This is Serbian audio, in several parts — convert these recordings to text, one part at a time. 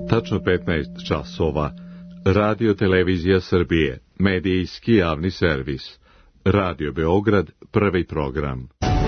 Tačno 15 časova. Radio Televizija Srbije, medijski javni servis. Radio Beograd, prvi program.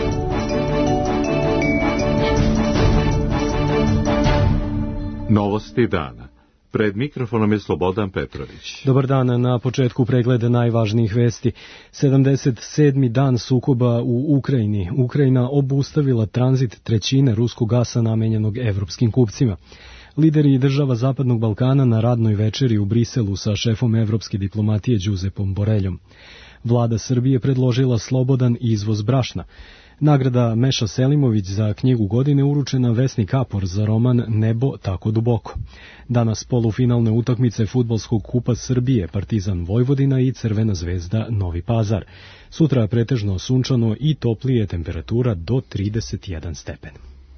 Novosti dana. Pred mikrofonom je Slobodan Petrović. Dobar dan, na početku pregleda najvažnijih vesti. 77. dan sukoba u Ukrajini. Ukrajina obustavila tranzit trećine ruskog gasa namenjenog evropskim kupcima. Lideri država Zapadnog Balkana na radnoj večeri u Briselu sa šefom evropske diplomatije Đuzepom Boreljom. Vlada Srbije predložila slobodan izvoz brašna. Nagrada Meša Selimović za knjigu godine uručena Vesni Kapor za roman Nebo tako duboko. Danas polufinalne utakmice fudbalskog kupa Srbije, Partizan Vojvodina i Crvena zvezda Novi Pazar. Sutra pretežno sunčano i toplije, temperatura do 31 stepen.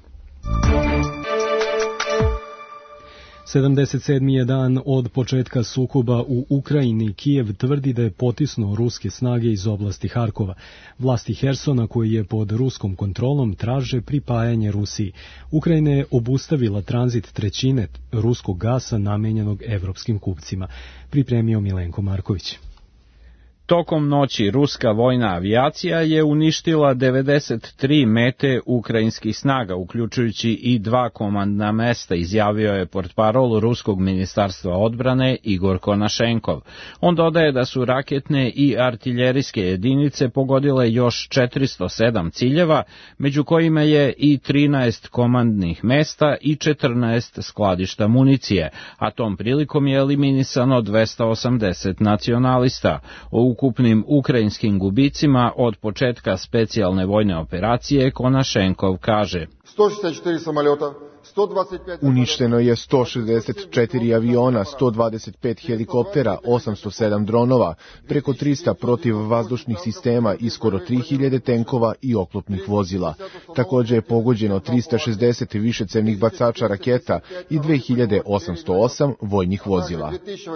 77. je dan od početka sukoba u Ukrajini. Kijev tvrdi da je potisnuo ruske snage iz oblasti Harkova. Vlasti Hersona, koji je pod ruskom kontrolom, traže pripajanje Rusiji. Ukrajina je obustavila tranzit trećine ruskog gasa namenjenog evropskim kupcima. Pripremio Milenko Marković. Tokom noći ruska vojna avijacija je uništila 93 mete ukrajinskih snaga, uključujući i 2 komandna mesta, izjavio je portparol ruskog ministarstva odbrane Igor Konašenkov. On dodaje da su raketne i artiljerijske jedinice pogodile još 407 ciljeva, među kojima je i 13 komandnih mesta i 14 skladišta municije, a tom prilikom je eliminisano 280 nacionalista. O ukupnim ukrajinskim gubicima od početka specijalne vojne operacije Konašenkov kaže: 164 samoleta, uništeno je 164 aviona, 125 helikoptera, 807 dronova, preko 300 protivvazdušnih sistema i skoro 3000 tenkova i oklopnih vozila. Također je pogođeno 360 višecevnih bacača raketa i 2808 vojnih vozila.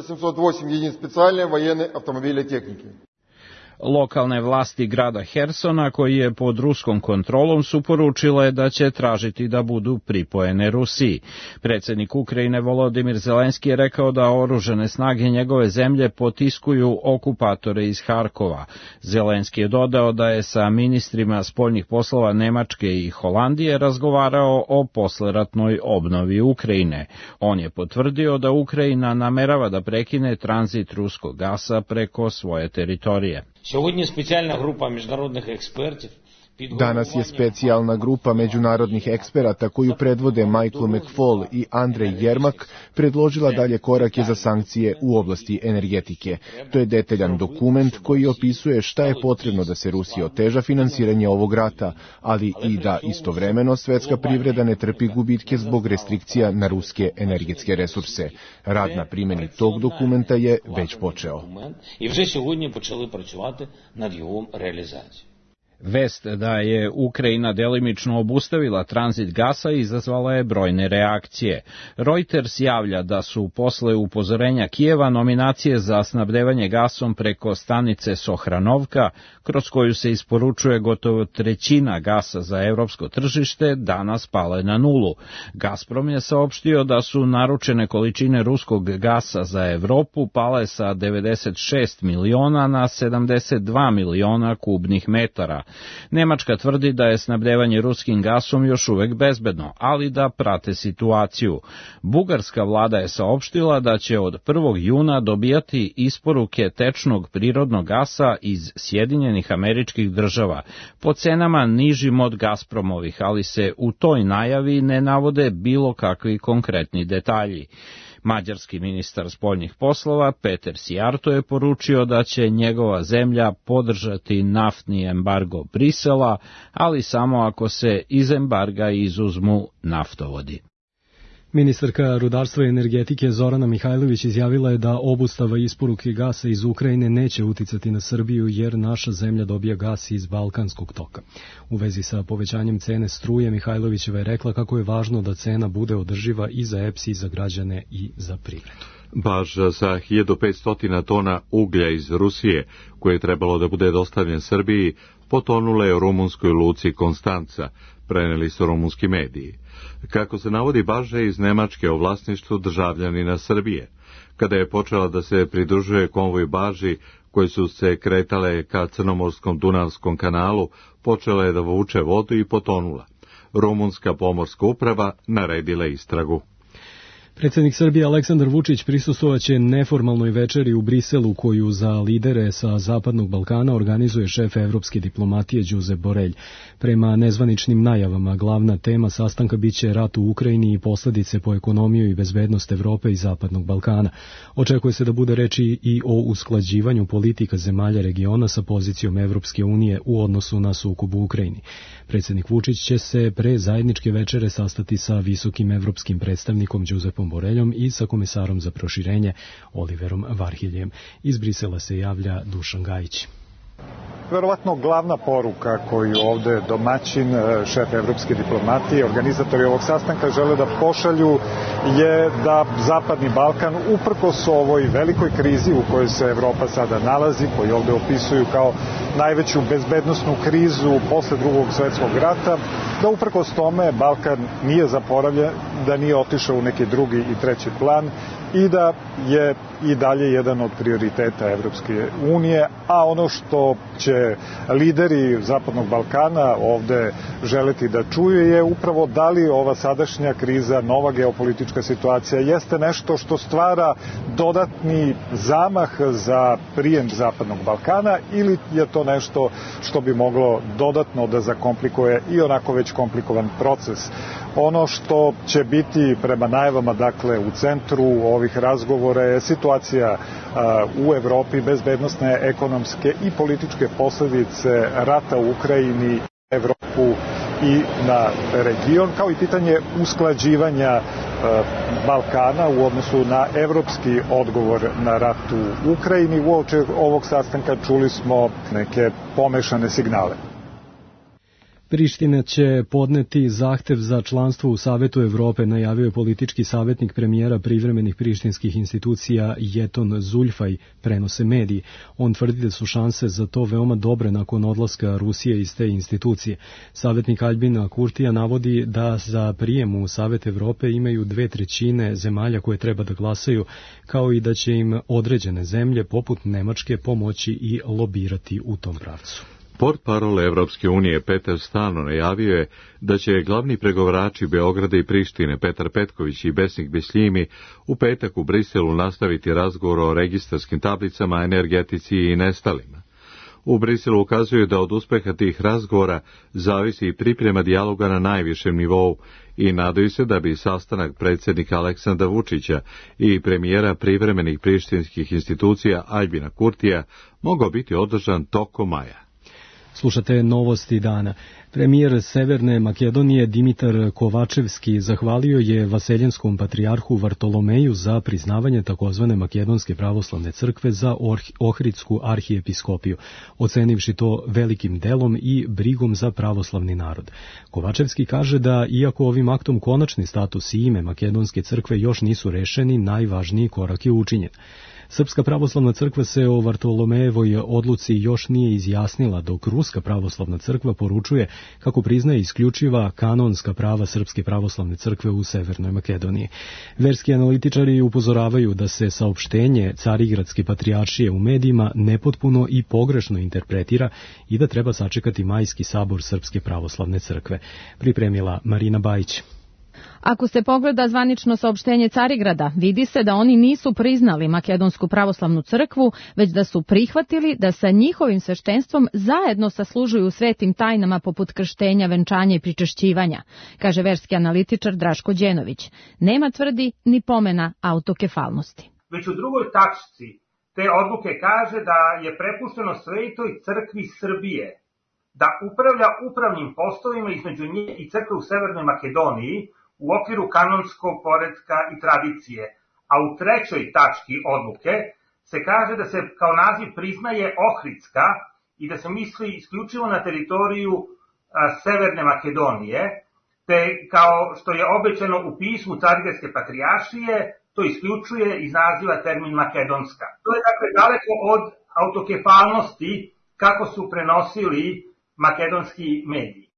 Lokalne vlasti grada Hersona, koji je pod ruskom kontrolom, su poručile da će tražiti da budu pripojene Rusiji. Predsjednik Ukrajine Volodimir Zelenski je rekao da oružane snage njegove zemlje potiskuju okupatore iz Harkova. Zelenski je dodao da je sa ministrima spoljnih poslova Nemačke i Holandije razgovarao o posleratnoj obnovi Ukrajine. On je potvrdio da Ukrajina namerava da prekine tranzit ruskog gasa preko svoje teritorije. Danas je specijalna grupa međunarodnih eksperata koju predvode Michael McFaul i Andrej Jermak predložila dalje korake za sankcije u oblasti energetike. To je detaljan dokument koji opisuje šta je potrebno da se Rusiji oteža finansiranje ovog rata, ali i da istovremeno svetska privreda ne trpi gubitke zbog restrikcija na ruske energetske resurse. Rad na primjeni tog dokumenta je već počeo. Vest da je Ukrajina delimično obustavila tranzit gasa izazvala je brojne reakcije. Reuters javlja da su posle upozorenja Kijeva nominacije za snabdevanje gasom preko stanice Sohranovka, kroz koju se isporučuje gotovo trećina gasa za evropsko tržište, danas pale na nulu. Gazprom je saopštio da su naručene količine ruskog gasa za Evropu pale sa 96 miliona na 72 miliona kubnih metara. Nemačka tvrdi da je snabdevanje ruskim gasom još uvek bezbedno, ali da prate situaciju. Bugarska vlada je saopštila da će od 1. juna dobijati isporuke tečnog prirodnog gasa iz Sjedinjenih Američkih Država, po cenama nižim od Gazpromovih, ali se u toj najavi ne navode bilo kakvi konkretni detalji. Mađarski ministar spoljnih poslova Peter Sijarto je poručio da će njegova zemlja podržati naftni embargo Brisela, ali samo ako se iz embarga izuzmu naftovodi. Ministarka rudarstva i energetike Zorana Mihajlović izjavila je da obustava isporuke gasa iz Ukrajine neće uticati na Srbiju jer naša zemlja dobija gas iz Balkanskog toka. U vezi sa povećanjem cene struje Mihajlovićeva je rekla kako je važno da cena bude održiva i za EPS i za građane i za privredu. Baža za 1500 tona uglja iz Rusije, koje je trebalo da bude dostavljen Srbiji, potonule je u rumunskoj luci Konstanca. preneli su rumunski mediji. Kako se navodi, baža je iz Nemačke u vlasništvu državljanina Srbije. Kada je počela da se pridružuje konvoj baži koje su se kretale ka Crnomorskom Dunavskom kanalu, počela je da vuče vodu i potonula. Rumunska pomorska uprava naredila istragu. Predsjednik Srbije Aleksandar Vučić prisustvovaće neformalnoj večeri u Briselu koju za lidere sa Zapadnog Balkana organizuje šef evropske diplomatije Josep Borrell. Prema nezvaničnim najavama, glavna tema sastanka biće rat u Ukrajini i posljedice po ekonomiju i bezbednost Evrope i Zapadnog Balkana. Očekuje se da bude reči i o usklađivanju politika zemalja regiona sa pozicijom Evropske unije u odnosu na sukob u Ukrajini. Predsjednik Vučić će se pre zajedničke večere sastati sa visokim evropskim predstavnikom Josepom Borrellom i sa komesarom za proširenje Oliverom Varhiljem. Iz Brisela se javlja Dušan Gajić. Verovatno glavna poruka koju ovde domaćin, šef evropske diplomatije, organizatori ovog sastanka žele da pošalju je da Zapadni Balkan, uprkos ovoj velikoj krizi u kojoj se Evropa sada nalazi, koju ovde opisuju kao najveću bezbednosnu krizu posle Drugog svjetskog rata, da uprkos tome Balkan nije zaboravljen, da nije otišao u neki drugi i treći plan i da je i dalje jedan od prioriteta Evropske unije, a ono što će lideri Zapadnog Balkana ovde želeti da čuju je upravo da li ova sadašnja kriza, nova geopolitička situacija jeste nešto što stvara dodatni zamah za prijem Zapadnog Balkana ili je to nešto što bi moglo dodatno da zakomplikuje i onako već komplikovan proces. Ono što će biti prema najavama, dakle, u centru ovih razgovora je situacija u Evropi, bezbednosne, ekonomske i političke posljedice rata u Ukrajini, Evropu i na region, kao i pitanje usklađivanja Balkana u odnosu na evropski odgovor na rat u Ukrajini. Uoči ovog sastanka čuli smo neke pomešane signale. Priština će podneti zahtev za članstvo u Savetu Evrope, najavio je politički savjetnik premijera privremenih prištinskih institucija Jeton Zuljfaj, prenose mediji. On tvrdi da su šanse za to veoma dobre nakon odlaska Rusije iz te institucije. Savjetnik Albina Kurtija navodi da za prijem u Savet Evrope imaju 2/3 zemalja koje treba da glasaju, kao i da će im određene zemlje poput Nemačke pomoći i lobirati u tom pravcu. Portparol Evropske unije Petar Stano najavio je da će glavni pregovarači Beograda i Prištine Petar Petković i Besnik Besljimi u petak u Briselu nastaviti razgovor o registarskim tablicama, energetici i nestalima. U Briselu ukazuju da od uspeha tih razgovora zavisi i priprema dijaloga na najvišem nivou i nadaju se da bi sastanak predsjednika Aleksandra Vučića i premijera privremenih prištinskih institucija Albina Kurtija mogao biti održan tokom maja. Slušate novosti dana. Premijer Severne Makedonije Dimitar Kovačevski zahvalio je Vaseljenskom patrijarhu Vartolomeju za priznavanje takozvane Makedonske pravoslavne crkve za Ohridsku arhijepiskopiju, ocenivši to velikim delom i brigom za pravoslavni narod. Kovačevski kaže da, iako ovim aktom konačni status i ime Makedonske crkve još nisu rešeni, najvažniji korak je učinjen. Srpska pravoslavna crkva se o Vartolomejevoj odluci još nije izjasnila, dok Ruska pravoslavna crkva poručuje kako priznaje isključiva kanonska prava Srpske pravoslavne crkve u Severnoj Makedoniji. Verski analitičari upozoravaju da se saopštenje Carigradske patrijaršije u medijima nepotpuno i pogrešno interpretira i da treba sačekati majski sabor Srpske pravoslavne crkve. Pripremila Marina Bajić. Ako se pogleda zvanično saopštenje Carigrada, vidi se da oni nisu priznali Makedonsku pravoslavnu crkvu, već da su prihvatili da sa njihovim sveštenstvom zajedno saslužuju svetim tajnama poput krštenja, venčanja i pričešćivanja, kaže verski analitičar Draško Đenović. Nema, tvrdi, ni pomena autokefalnosti. Već u drugoj tačci te odluke kaže da je prepušteno Svetoj crkvi Srbije da upravlja upravnim poslovima između nje i crkve u Severnoj Makedoniji u okviru kanonskog poretka i tradicije, a u trećoj tački odluke se kaže da se kao naziv priznaje Ohridska i da se misli isključivo na teritoriju Severne Makedonije, te kao što je obećano u pismu Carigradske patrijaršije, to isključuje iz naziva termin makedonska. To je dakle daleko od autokefalnosti kako su prenosili makedonski mediji.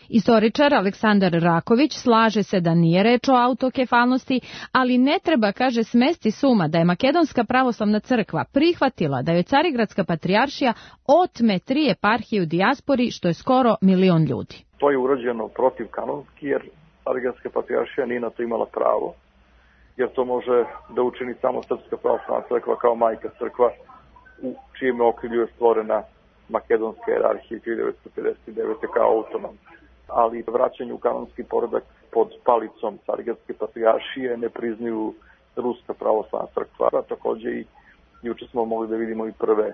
Istoričar Aleksandar Raković slaže se da nije reč o autokefalnosti, ali ne treba, kaže, smesti suma da je Makedonska pravoslavna crkva prihvatila da joj Carigradska patrijaršija otme 3 eparhije u dijaspori, što je skoro 1 milion ljudi. To je urađeno protiv kanonski, jer Carigradska patrijaršija nije na to imala pravo, jer to može da učini samo Srpska pravoslavna crkva kao majka crkva, u čijem okrilju je stvorena makedonska jerarhija 1959. kao autonom. Ali vraćanje u kanonski poredak pod palicom Carigradske patrijaršije ne priznaju Ruska pravoslavna crkva. Takođe i juče smo mogli da vidimo i prve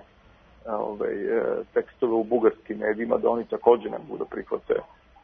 tekstove u bugarskim medijima da oni takođe ne mogu da prihvate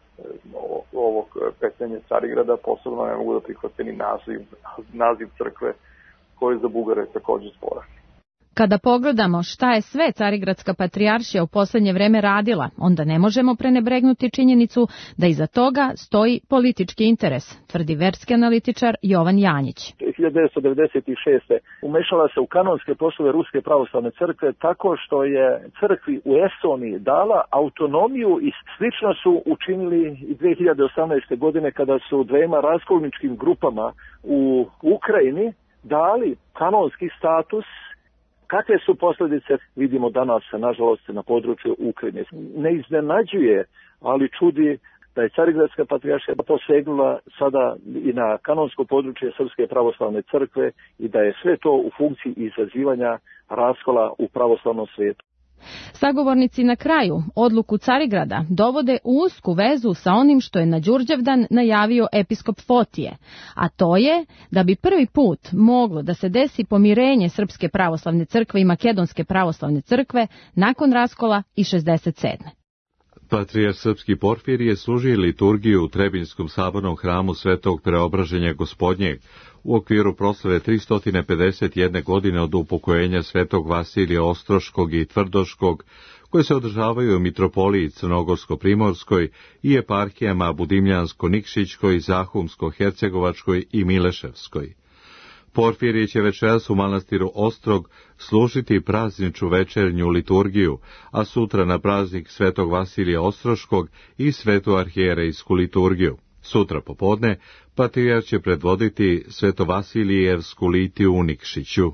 ovog petljanja Carigrada, posebno ne mogu da prihvate ni naziv crkve koji je za Bugare takođe sporan. Kada pogledamo šta je sve Carigradska patrijaršija u poslednje vreme radila, onda ne možemo prenebregnuti činjenicu da iza toga stoji politički interes, tvrdi verski analitičar Jovan Janjić. 1996. umešala se u kanonske poslove Ruske pravoslavne crkve tako što je crkvi u Estoniji dala autonomiju i slično su učinili i 2018. godine kada su dvema raskolničkim grupama u Ukrajini dali kanonski status. Kakve su posljedice vidimo danas, nažalost, na području Ukrajine. Ne iznenađuje, ali čudi da je Carigradska patrijaršija posegnula sada i na kanonsko područje Srpske pravoslavne crkve i da je sve to u funkciji izazivanja raskola u pravoslavnom svijetu. Sagovornici na kraju odluku Carigrada dovode u usku vezu sa onim što je na Đurđevdan najavio episkop Fotije, a to je da bi prvi put moglo da se desi pomirenje Srpske pravoslavne crkve i Makedonske pravoslavne crkve nakon raskola i 67. Patrijarh srpski Porfirije služi liturgiju u Trebinskom sabornom hramu Svetog Preobraženja Gospodnjeg u okviru proslave 351 godine od upokojenja Svetog Vasilija Ostroškog i Tvrdoškog, koje se održavaju u mitropoliji Crnogorsko-Primorskoj i eparhijama Budimljansko-Nikšićkoj, Zahumsko-Hercegovačkoj i Mileševskoj. Porfirije će večeras u manastiru Ostrog služiti prazničnu večernju liturgiju, a sutra na praznik Svetog Vasilija Ostroškog i Svetu arhijerejsku liturgiju. Sutra popodne patrijarh će predvoditi Svetovasilijevsku litiju u Nikšiću.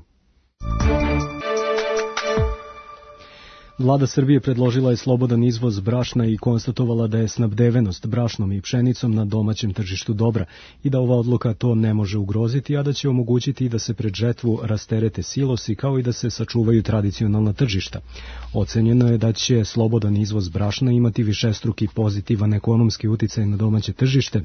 Vlada Srbije predložila je slobodan izvoz brašna i konstatovala da je snabdevenost brašnom i pšenicom na domaćem tržištu dobra i da ova odluka to ne može ugroziti, a da će omogućiti da se pred žetvu rasterete silosi kao i da se sačuvaju tradicionalna tržišta. Ocenjeno je da će slobodan izvoz brašna imati višestruki pozitivan ekonomski uticaj na domaće tržište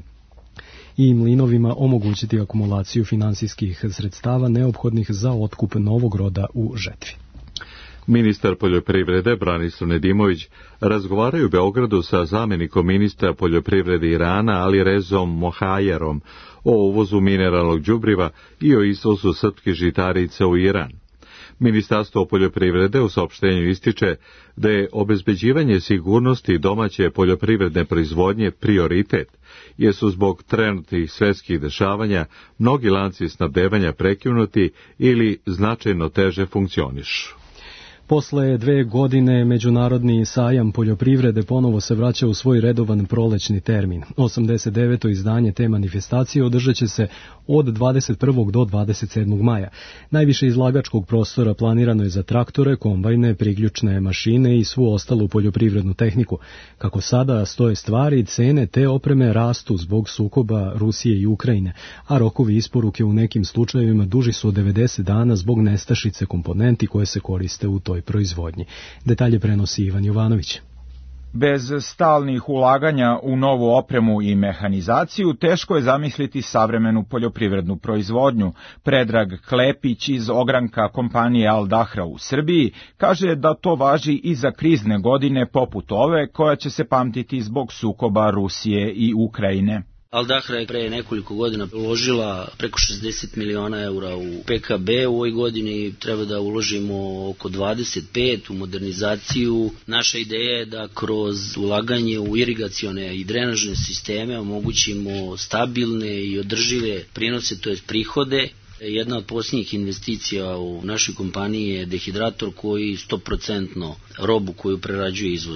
i mlinovima omogućiti akumulaciju finansijskih sredstava neophodnih za otkup novog roda u žetvi. Ministar poljoprivrede Branislav Nedimović razgovaraju u Beogradu sa zamjenikom ministra poljoprivrede Irana Ali Rezom Mohajerom o uvozu mineralnog đubriva i o izvozu srpskih žitarica u Iran. Ministarstvo poljoprivrede u saopštenju ističe da je obezbeđivanje sigurnosti domaće poljoprivredne proizvodnje prioritet, jer su zbog trenutnih svjetskih dešavanja mnogi lanci snabdevanja prekinuti ili značajno teže funkcionišu. Posle 2 godine Međunarodni sajam poljoprivrede ponovo se vraća u svoj redovan prolećni termin. 89. izdanje te manifestacije održat će se od 21. do 27. maja. Najviše izlagačkog prostora planirano je za traktore, kombajne, priključne mašine i svu ostalu poljoprivrednu tehniku. Kako sada stoje stvari, cene te opreme rastu zbog sukoba Rusije i Ukrajine, a rokovi isporuke u nekim slučajevima duži su od 90 dana zbog nestašice komponenti koje se koriste u toj proizvodnji. Detalje prenosi Ivan Jovanović. Bez stalnih ulaganja u novu opremu i mehanizaciju teško je zamisliti savremenu poljoprivrednu proizvodnju. Predrag Klepić iz ogranka kompanije Al Dahra u Srbiji kaže da to važi i za krizne godine poput ove koja će se pamtiti zbog sukoba Rusije i Ukrajine. Al Dahra je pre nekoliko godina uložila preko 60 miliona eura u PKB, u ovoj godini treba da uložimo oko 25 u modernizaciju. Naša ideja je da kroz ulaganje u irigacione i drenažne sisteme omogućimo stabilne i održive prinose, to je prihode. Jedna od posljednjih investicija u našoj kompaniji je dehidrator koji 100% robu koju prerađuje izvozi.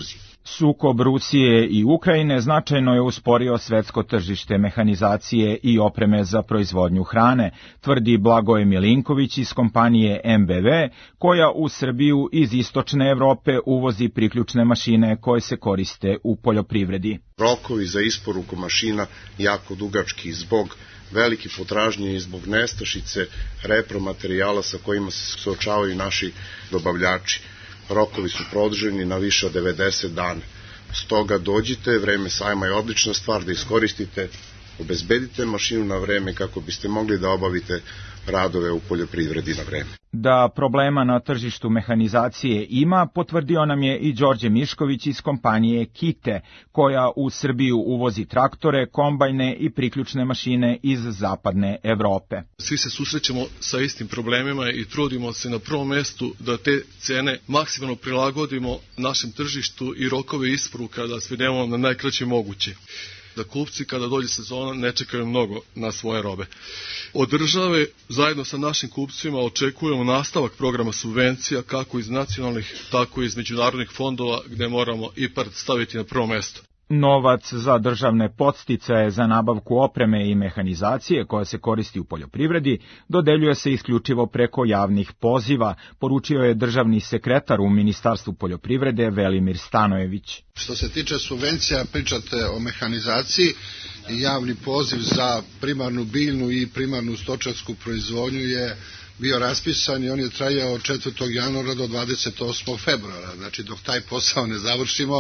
Sukob Rusije i Ukrajine značajno je usporio svetsko tržište mehanizacije i opreme za proizvodnju hrane, tvrdi Blagoje Milinković iz kompanije MBV, koja u Srbiju iz istočne Evrope uvozi priključne mašine koje se koriste u poljoprivredi. Rokovi za isporuku mašina jako dugački zbog velike potražnje i zbog nestašice repromaterijala sa kojima se suočavaju naši dobavljači. Rokovi su produženi na više od 90 dana. Stoga dođite, vreme sajma je odlična stvar da iskoristite, obezbedite mašinu na vreme kako biste mogli da obavite radove u poljoprivredi na vreme. Da problema na tržištu mehanizacije ima, potvrdio nam je i Đorđe Mišković iz kompanije Kite, koja u Srbiju uvozi traktore, kombajne i priključne mašine iz zapadne Evrope. Svi se susrećemo sa istim problemima i trudimo se na prvom mestu da te cene maksimalno prilagodimo našem tržištu i rokove isporuka da svedemo na najkraće moguće. Da kupci kada dođe sezona ne čekaju mnogo na svoje robe. Od države zajedno sa našim kupcima očekujemo nastavak programa subvencija kako iz nacionalnih, tako i iz međunarodnih fondova gde moramo IPARD staviti na prvo mesto. Novac za državne podsticaje za nabavku opreme i mehanizacije koja se koristi u poljoprivredi dodeljuje se isključivo preko javnih poziva, poručio je državni sekretar u Ministarstvu poljoprivrede Velimir Stanojević. Što se tiče subvencija, pričate o mehanizaciji. Javni poziv za primarnu biljnu i primarnu stočarsku proizvodnju je bio raspisan i on je trajao od 4. januara do 28. februara. Znači, dok taj posao ne završimo,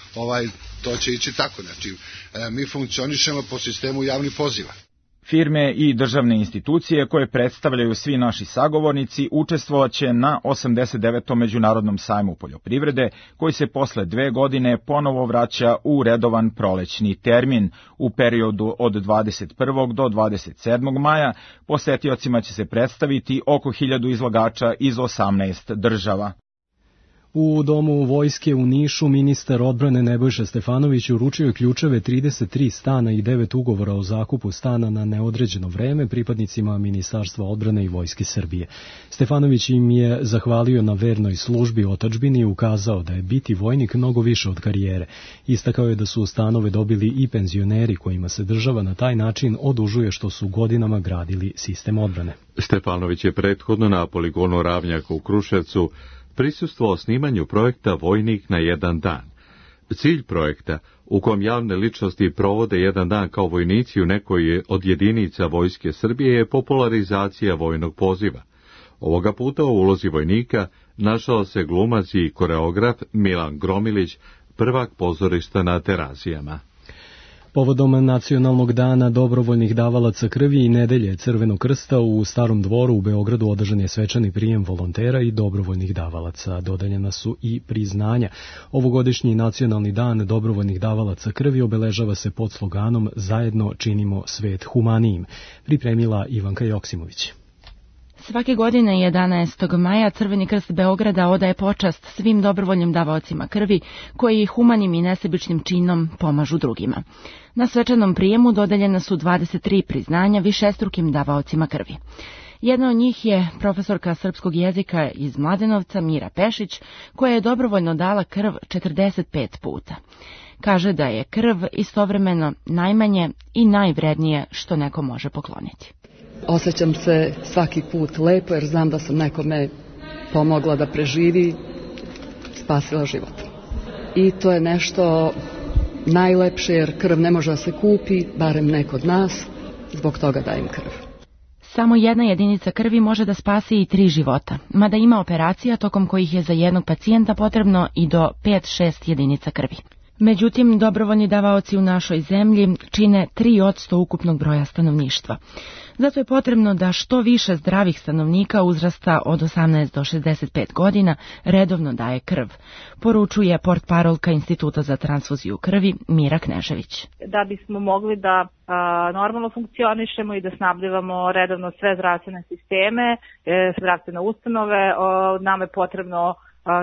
to će ići tako. Znači, mi funkcionišemo po sistemu javnih poziva. Firme i državne institucije koje predstavljaju svi naši sagovornici učestvovaće na 89. Međunarodnom sajmu poljoprivrede, koji se posle 2 godine ponovo vraća u redovan prolećni termin. U periodu od 21. do 27. maja posetiocima će se predstaviti oko 1000 izlagača iz 18 država. U Domu vojske u Nišu ministar odbrane Nebojša Stefanović uručio je ključeve 33 stana i 9 ugovora o zakupu stana na neodređeno vreme pripadnicima Ministarstva odbrane i Vojske Srbije. Stefanović im je zahvalio na vernoj službi otadžbini i ukazao da je biti vojnik mnogo više od karijere. Istakao je da su stanove dobili i penzioneri kojima se država na taj način odužuje što su godinama gradili sistem odbrane. Stefanović je prethodno na poligonu Ravnjaka u Kruševcu prisustvovao snimanju projekta Vojnik na jedan dan. Cilj projekta, u kom javne ličnosti provode jedan dan kao vojnici u nekoj od jedinica Vojske Srbije, je popularizacija vojnog poziva. Ovoga puta u ulozi vojnika našao se glumac i koreograf Milan Gromilić, prvak pozorišta na Terazijama. Povodom Nacionalnog dana dobrovoljnih davalaca krvi i nedelje Crvenog krsta u Starom dvoru u Beogradu održan je svečani prijem volontera i dobrovoljnih davalaca. Dodeljena su i priznanja. Ovogodišnji Nacionalni dan dobrovoljnih davalaca krvi obeležava se pod sloganom Zajedno činimo svet humanijim. Pripremila Ivanka Joksimović. Svake godine 11. maja Crveni krst Beograda odaje počast svim dobrovoljnim davaocima krvi koji humanim i nesebičnim činom pomažu drugima. Na svečanom prijemu dodeljena su 23 priznanja višestrukim davaocima krvi. Jedna od njih je profesorka srpskog jezika iz Mladenovca Mira Pešić, koja je dobrovoljno dala krv 45 puta. Kaže da je krv istovremeno najmanje i najvrednije što neko može pokloniti. Osjećam se svaki put lepo jer znam da sam nekome pomogla da preživi, spasila život. I to je nešto najlepše jer krv ne može da se kupi, barem ne kod nas, zbog toga dajem krv. Samo jedna jedinica krvi može da spasi i 3 života, mada ima operacija tokom kojih je za jednog pacijenta potrebno i do 5-6 jedinica krvi. Međutim, dobrovoljni davaoci u našoj zemlji čine 3% ukupnog broja stanovništva. Zato je potrebno da što više zdravih stanovnika uzrasta od 18 do 65 godina redovno daje krv, poručuje portparolka Instituta za transfuziju krvi Mira Knežević. Da bismo mogli da normalno funkcionišemo i da snabdevamo redovno sve zdravstvene sisteme, zdravstvene ustanove, nam je potrebno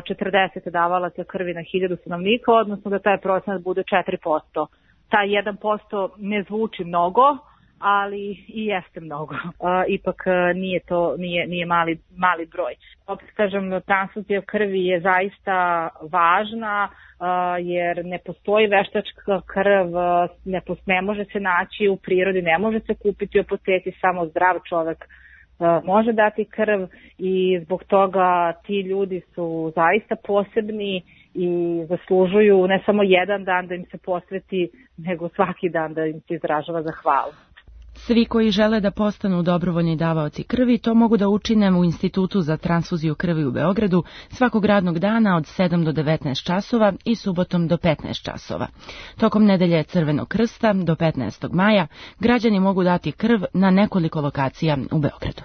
40 davalaca krvi na 1000 stanovnika, odnosno da taj procenat bude 4%. Taj 1% ne zvuči mnogo, ali i jeste mnogo. Ipak nije mali broj. Opet kažem, transfuzija krvi je zaista važna, jer ne postoji veštačka krv, ne može se naći u prirodi, ne može se kupiti u apoteci, samo zdrav čovek može dati krv i zbog toga ti ljudi su zaista posebni i zaslužuju ne samo jedan dan da im se posveti, nego svaki dan da im se izražava zahvalnost. Svi koji žele da postanu dobrovoljni davaoci krvi to mogu da učine u Institutu za transfuziju krvi u Beogradu svakog radnog dana od 7 do 19 časova i subotom do 15 časova. Tokom nedelje Crvenog krsta do 15. maja građani mogu dati krv na nekoliko lokacija u Beogradu.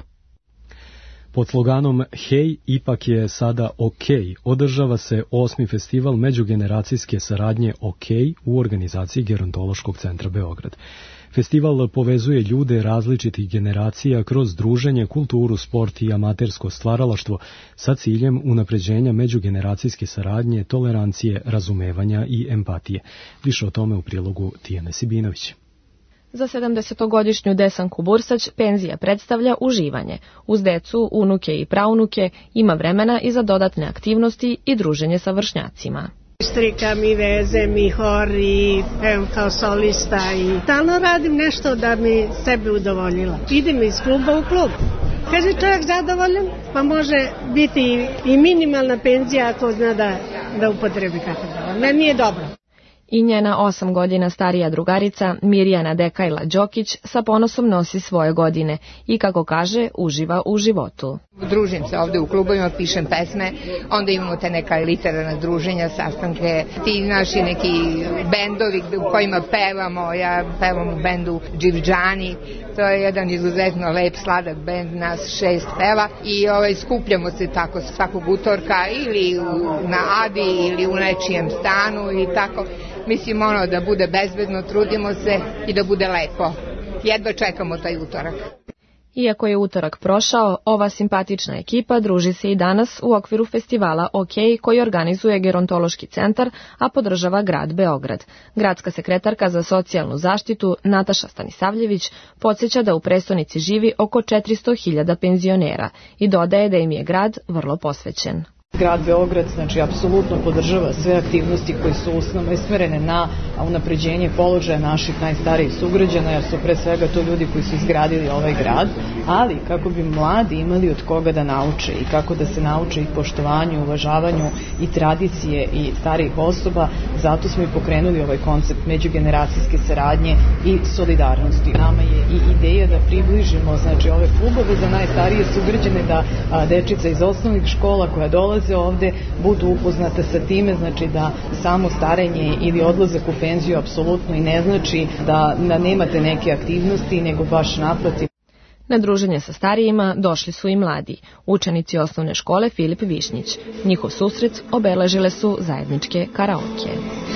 Pod sloganom Hej, ipak je sada OK održava se 8. festival međugeneracijske saradnje OK u organizaciji Gerontološkog centra Beograd. Festival povezuje ljude različitih generacija kroz druženje, kulturu, sport i amatersko stvaralaštvo sa ciljem unapređenja međugeneracijske saradnje, tolerancije, razumevanja i empatije. Više o tome u prilogu Tijane Sibinović. Za 70-godišnju Desanku Bursać penzija predstavlja uživanje. Uz decu, unuke i praunuke ima vremena i za dodatne aktivnosti i druženje sa vršnjacima. Strikam i vezem i hor i pevam kao solista i stalno radim nešto da mi sebe udovoljila. Idem iz kluba u klub. Kad je čovjek zadovoljan, pa može biti i minimalna penzija ako zna da upotrebi kako da. Meni je dobro. I njena 8 godina starija drugarica Mirjana Dekajla Đokić sa ponosom nosi svoje godine i, kako kaže, uživa u životu. Družim se ovde u klubovima, pišem pesme, onda imamo te neka literarna druženja, sastanke, ti naši neki bendovi u kojima pevamo, ja pevam u bendu Dživđani, to je jedan izuzetno lep, sladak bend, nas 6 peva i skupljamo se tako svakog utorka ili na Adi ili u nečijem stanu i tako. Mislim da bude bezbedno, trudimo se i da bude lepo. Jedva čekamo taj utorak. Iako je utorak prošao, ova simpatična ekipa druži se i danas u okviru festivala OK koji organizuje Gerontološki centar, a podržava grad Beograd. Gradska sekretarka za socijalnu zaštitu Nataša Stanisavljević podsjeća da u prestonici živi oko 400.000 penzionera i dodaje da im je grad vrlo posvećen. Grad Beograd, apsolutno podržava sve aktivnosti koje su osnovno usmerene na unapređenje položaja naših najstarijih sugrađana, jer su pre svega to ljudi koji su izgradili ovaj grad, ali kako bi mladi imali od koga da nauče i kako da se nauče i poštovanju, uvažavanju i tradicije i starijih osoba, zato smo i pokrenuli ovaj koncept međugeneracijske saradnje i solidarnosti. Nama je i ideja da približimo ove klubove za najstarije sugrađane, da dečica iz osnovnih škola koja dolaze ovde budu upoznate sa time, da samo starenje ili odlazak u penziju apsolutno i ne znači da nemate neke aktivnosti, nego baš naprotiv. Na druženje sa starijima došli su i mladi, učenici osnovne škole Filip Višnjić. Njihov susret obeležile su zajedničke karaoke.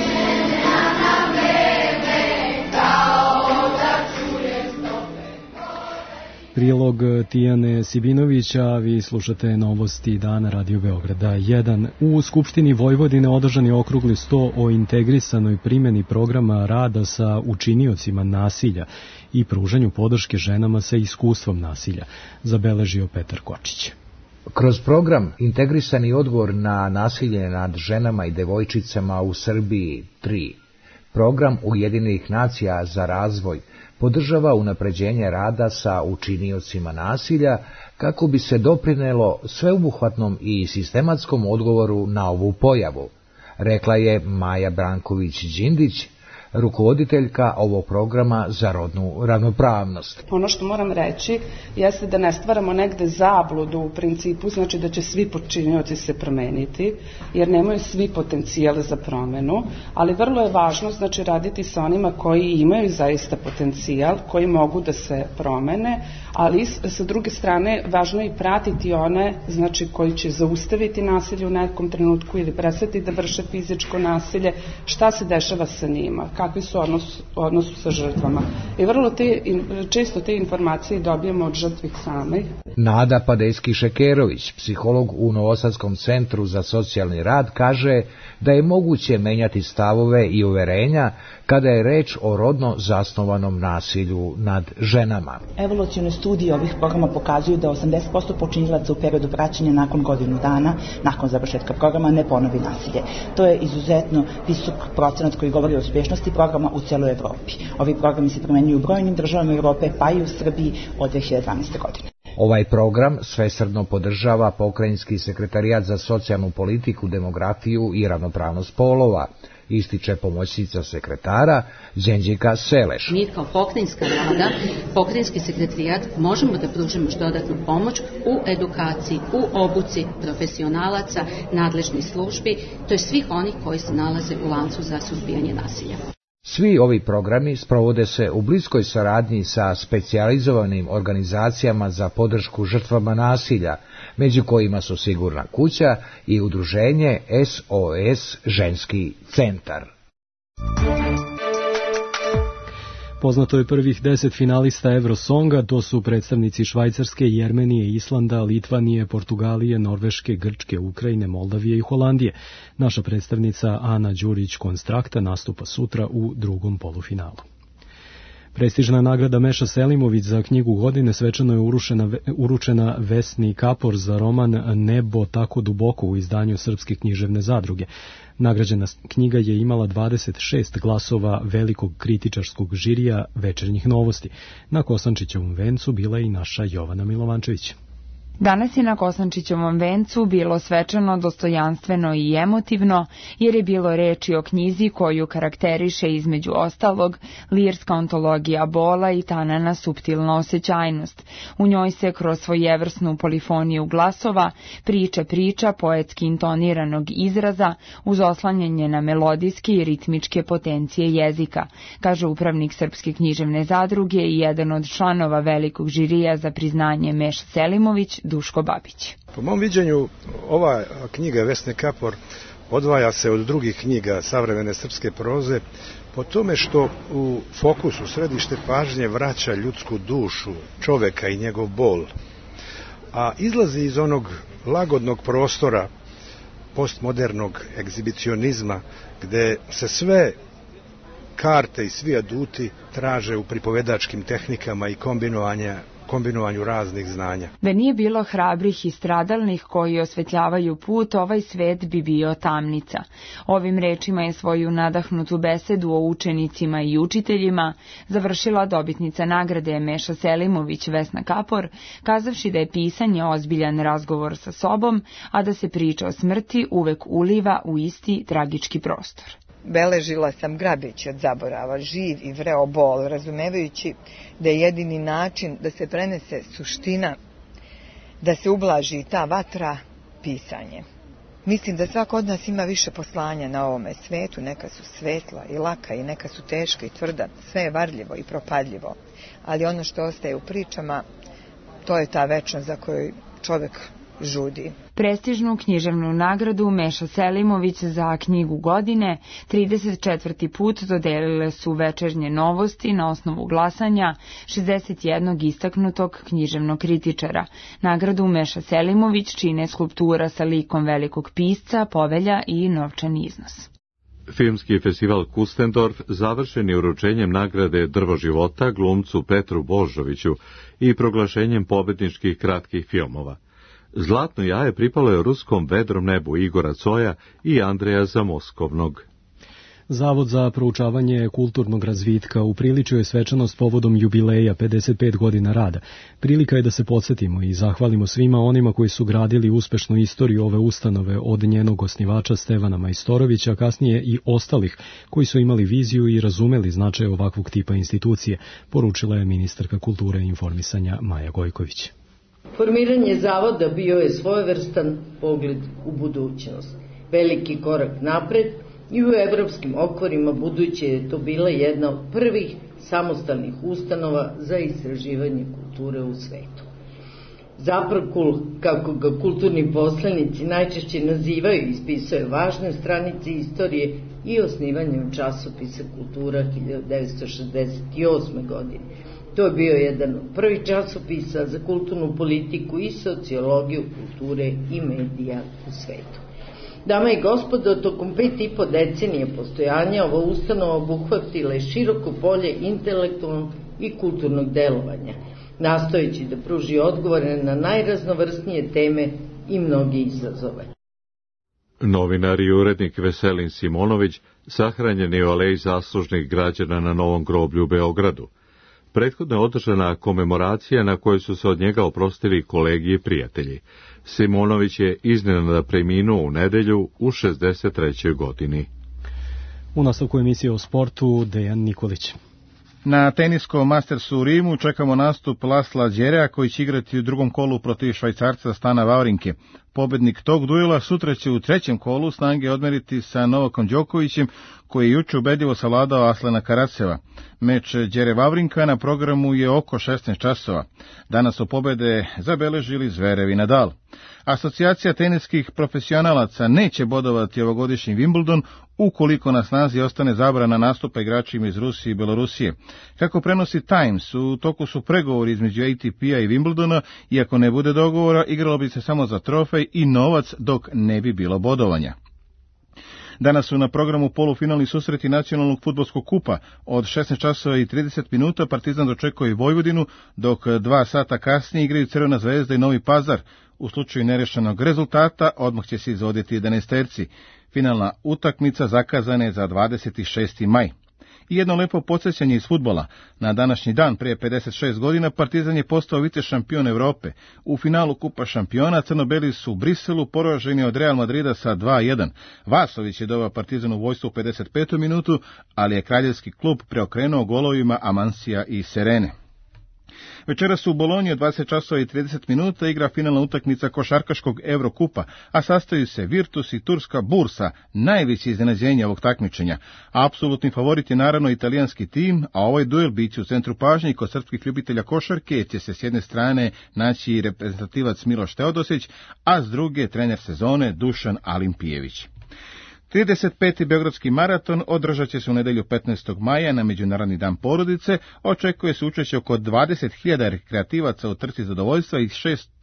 Prilog Tijane Sibinovića, vi slušate novosti dana Radio Beograda 1. U Skupštini Vojvodine održan je okrugli sto o integrisanoj primjeni programa rada sa učiniocima nasilja i pružanju podrške ženama sa iskustvom nasilja, zabeležio Petar Kočić. Kroz program Integrisani odgovor na nasilje nad ženama i devojčicama u Srbiji 3, program Ujedinjenih nacija za razvoj podržava unapređenje rada sa učiniocima nasilja kako bi se doprinelo sveobuhvatnom i sistematskom odgovoru na ovu pojavu, rekla je Maja Branković-Đindić, rukovoditeljka ovog programa za rodnu ravnopravnost. Ono što moram reći jeste da ne stvaramo negde zabludu u principu, da će svi počinioci se promeniti, jer nemaju svi potencijale za promenu, ali vrlo je važno raditi sa onima koji imaju zaista potencijal, koji mogu da se promene, ali sa druge strane važno je i pratiti one koji će zaustaviti nasilje u nekom trenutku ili prestati da vrše fizičko nasilje, šta se dešava sa njima, kakvi su odnosu sa žrtvama. I vrlo često te informacije dobijemo od žrtvi samih. Nada Padejski-Šekerović, psiholog u Novosadskom centru za socijalni rad, kaže da je moguće menjati stavove i uverenja kada je reč o rodno zasnovanom nasilju nad ženama. Evolucione studije ovih programa pokazuju da 80% počinilaca u periodu vraćanja nakon godinu dana, nakon završetka programa, ne ponovi nasilje. To je izuzetno visok procenat koji govori o uspješnosti programa u celoj Evropi. Ovi programi se primenjuju u brojnim državama Evrope, pa i u Srbiji od 2012. godine. Ovaj program svesrdno podržava Pokrajinski sekretarijat za socijalnu politiku, demografiju i ravnopravnost polova, ističe pomoćnica sekretara Đenđika Seleš. Mi kao pokrajinska vlada, pokrajinski sekretarijat možemo da pružimo još dodatnu pomoć u edukaciji, u obuci profesionalaca, nadležnih službi, to je svih onih koji se nalaze u lancu za suzbijanje nasilja. Svi ovi programi sprovode se u bliskoj saradnji sa specijalizovanim organizacijama za podršku žrtvama nasilja, među kojima su Sigurna kuća i udruženje SOS Ženski centar. Poznato je prvih 10 finalista Eurosonga, to su predstavnici Švajcarske, Jermenije, Islanda, Litvanije, Portugalije, Norveške, Grčke, Ukrajine, Moldavije i Holandije. Naša predstavnica Ana Đurić-Konstrakta nastupa sutra u drugom polufinalu. Prestižna nagrada Meša Selimović za knjigu godine svečano je uručena Vesni Kapor za roman Nebo tako duboko u izdanju Srpske književne zadruge. Nagrađena knjiga je imala 26 glasova velikog kritičarskog žirija Večernjih novosti. Na Kosančićevom vencu bila je i naša Jovana Milovančević. Danas je na Kosančićevom vencu bilo svečano, dostojanstveno i emotivno, jer je bilo reči o knjizi koju karakteriše između ostalog lirska ontologija bola i tanana suptilna osjećajnost. U njoj se kroz svojevrsnu polifoniju glasova priča poetski intoniranog izraza uz oslanjanje na melodijske i ritmičke potencije jezika, kaže upravnik Srpske književne zadruge i jedan od članova velikog žirija za priznanje Meša Selimović, Duško Babić. Po mom viđenju, ova knjiga Vesne Kapor odvaja se od drugih knjiga savremene srpske proze po tome što u fokusu, središte pažnje vraća ljudsku dušu, čoveka i njegov bol, a izlazi iz onog lagodnog prostora postmodernog egzibicionizma gde se sve karte i svi aduti traže u pripovedačkim tehnikama i kombinovanju raznih znanja. Da nije bilo hrabrih i stradalnih koji osvetljavaju put, ovaj svet bi bio tamnica. Ovim rečima je svoju nadahnutu besedu o učenicima i učiteljima završila dobitnica nagrade Meša Selimović Vesna Kapor, kazavši da je pisanje ozbiljan razgovor sa sobom, a da se priča o smrti uvek uliva u isti tragički prostor. Beležila sam grabeći od zaborava, živ i vreo bol, razumevajući da je jedini način da se prenese suština, da se ublaži ta vatra, pisanje. Mislim da svako od nas ima više poslanja na ovome svetu, neka su svetla i laka i neka su teška i tvrda, sve je varljivo i propadljivo, ali ono što ostaje u pričama, to je ta večnost za koju čovjek žudi. Prestižnu književnu nagradu Meša Selimović za knjigu godine 34. put dodelile su Večernje novosti na osnovu glasanja 61 istaknutog književnog kritičara. Nagradu Meša Selimović čine skulptura sa likom velikog pisca, povelja i novčani iznos. Filmski festival Kustendorf završen je uručenjem nagrade Drvo života glumcu Petru Božoviću i proglašenjem pobedničkih kratkih filmova. Zlatno jaje pripalo je ruskom Vedrom nebu Igora Coja i Andreja Zamoskovnog. Zavod za proučavanje kulturnog razvitka upriličio je svečanost povodom jubileja 55 godina rada. Prilika je da se podsjetimo i zahvalimo svima onima koji su gradili uspešnu istoriju ove ustanove od njenog osnivača Stevana Majstorovića, kasnije i ostalih koji su imali viziju i razumeli značaj ovakvog tipa institucije, poručila je ministarka kulture i informisanja Maja Gojković. Formiranje zavoda bio je svojevrstan pogled u budućnost, veliki korak napred i u evropskim okvirima, budući je to bila jedna od prvih samostalnih ustanova za istraživanje kulture u svetu. Zaprokul, kako ga kulturni poslanici najčešće nazivaju, ispisuje važne stranice istorije i osnivanjem časopisa Kultura 1968. godine. To je bio jedan od prvih časopisa za kulturnu politiku i sociologiju kulture i medija u svetu. Dame i gospodo, tokom 5,5 decenije postojanja ova ustanova obuhvatila je široko polje intelektualnog i kulturnog delovanja, nastojeći da pruži odgovore na najraznovrsnije teme i mnoge izazove. Novinar i urednik Veselin Simonović sahranjen je u aleji zaslužnih građana na Novom groblju u Beogradu. Prethodno je održana komemoracija na kojoj su se od njega oprostili kolegi i prijatelji. Simonović je iznenada preminuo u nedelju u 63. godini. U nastavku emisije o sportu Dejan Nikolić. Na teniskom Mastersu u Rimu čekamo nastup Lasla Đerea koji će igrati u drugom kolu protiv Švajcarca Stana Wawrinke. Pobednik tog duela sutra će u trećem kolu snage odmeriti sa Novakom Đokovićem koji je juče ubedljivo savladao Aslana Karaceva. Meč Đere Wawrinka na programu je oko 16 časova. Danas su pobede zabeležili Zverev i Nadal. Asocijacija teniskih profesionalaca neće bodovati ovogodišnji Wimbledon ukoliko na snazi ostane zabrana nastupa igračima iz Rusije i Belorusije. Kako prenosi Times, u toku su pregovori između ATP-a i Wimbledona i ako ne bude dogovora, igralo bi se samo za trofej i novac dok ne bi bilo bodovanja. Danas su na programu polufinalni susreti nacionalnog fudbalskog kupa. Od 16 časova i 30 minuta Partizan dočekuje Vojvodinu, dok 2 sata kasnije igraju Crvena Zvezda i Novi Pazar. U slučaju nerešenog rezultata odmah će se izvoditi 11-terci. Finalna utakmica zakazana je za 26. maj. I jedno lepo podsjećanje iz fudbala. Na današnji dan, prije 56 godina, Partizan je postao vice šampion Evrope. U finalu Kupa šampiona crno-beli su u Briselu poraženi od Real Madrida sa 2:1. Vasović je doveo Partizan u vojstvu u 55. minutu, ali je kraljevski klub preokrenuo golovima Amansija i Serene. Večeras u Bolonji od 20 časova i 30 minuta igra finalna utakmica košarkaškog Evrokupa, a sastaju se Virtus i turska Bursa, najveće iznenađenje ovog takmičenja. Apsolutni favorit je naravno italijanski tim, a ovaj duel biće u centru pažnje i kod srpskih ljubitelja košarke će se s jedne strane naći reprezentativac Miloš Teodosić, a s druge trener sezone Dušan Alimpijević. 35. Beogradski maraton održat će se u nedelju 15. maja na Međunarodni dan porodice. Očekuje se učešće oko 20.000 rekreativaca u trci zadovoljstva i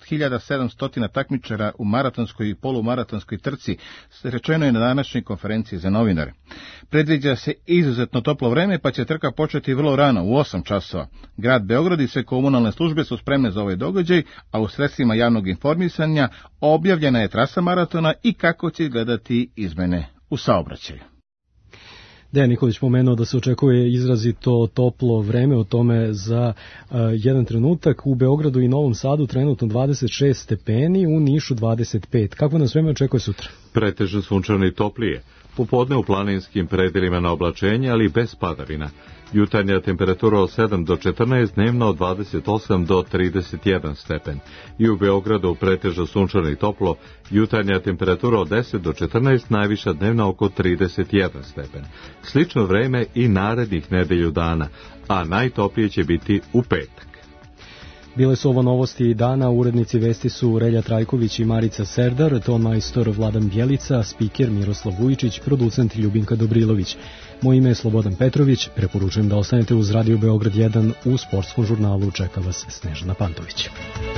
6.700 takmičara u maratonskoj i polumaratonskoj trci, rečeno je na današnjoj konferenciji za novinare. Predviđa se izuzetno toplo vreme, pa će trka početi vrlo rano, u 8 časova. Grad Beograd i sve komunalne službe su spremne za ovaj događaj, a u sredstvima javnog informisanja objavljena je trasa maratona i kako će gledati izmene u saobraćaju. Dejan Nikolić pomenuo da se očekuje izrazito toplo vreme, o tome za jedan trenutak. U Beogradu i Novom Sadu trenutno 26 stepeni, u Nišu 25. Kako nas vreme očekuje sutra? Pretežno sunčano i toplije. Popodne u planinskim predelima na oblačenje, ali bez padavina. Jutarnja temperatura od 7 do 14, dnevno od 28 do 31 stepen. I u Beogradu pretežno sunčano i toplo, jutarnja temperatura od 10 do 14, najviša dnevna oko 31 stepen. Slično vreme i narednih nedelju dana, a najtoplije će biti u petak. Bile su ovo novosti dana, urednici vesti su Relja Trajković i Marica Serdar, ton majstor Vladan Bjelica, spiker Miroslav Vujičić, producent Ljubinka Dobrilović. Moje ime je Slobodan Petrović, preporučujem da ostanete uz Radio Beograd 1, u sportskom žurnalu čeka vas Snežana Pantović.